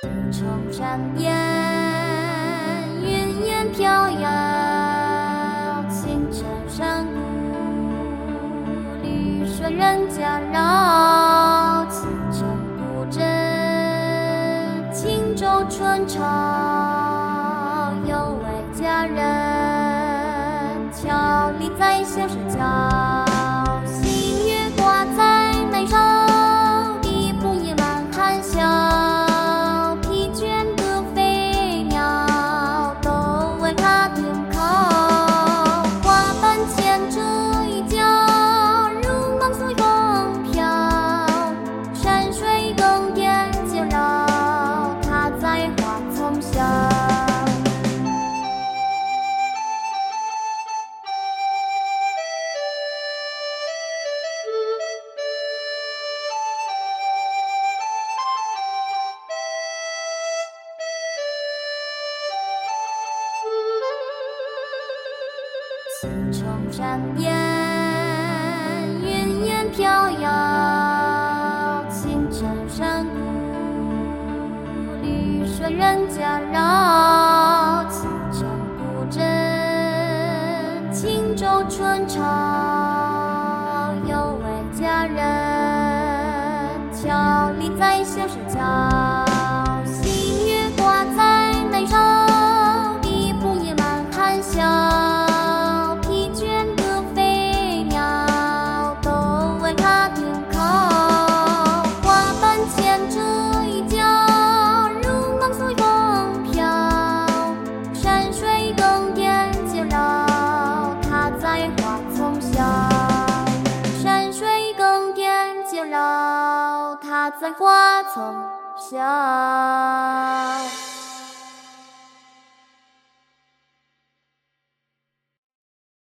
城山烟，云烟飘摇，青城山谷，绿水人家绕，青城古镇，轻舟春潮，有位佳人，俏丽在小石桥，新月挂在眉梢，一步一满含笑。青城山烟，云烟飘摇，青城山谷，绿水人家绕，青城古镇，轻舟春潮，有位佳人，俏丽在小石桥，新月挂在眉梢，一步一满含笑。它在花丛笑。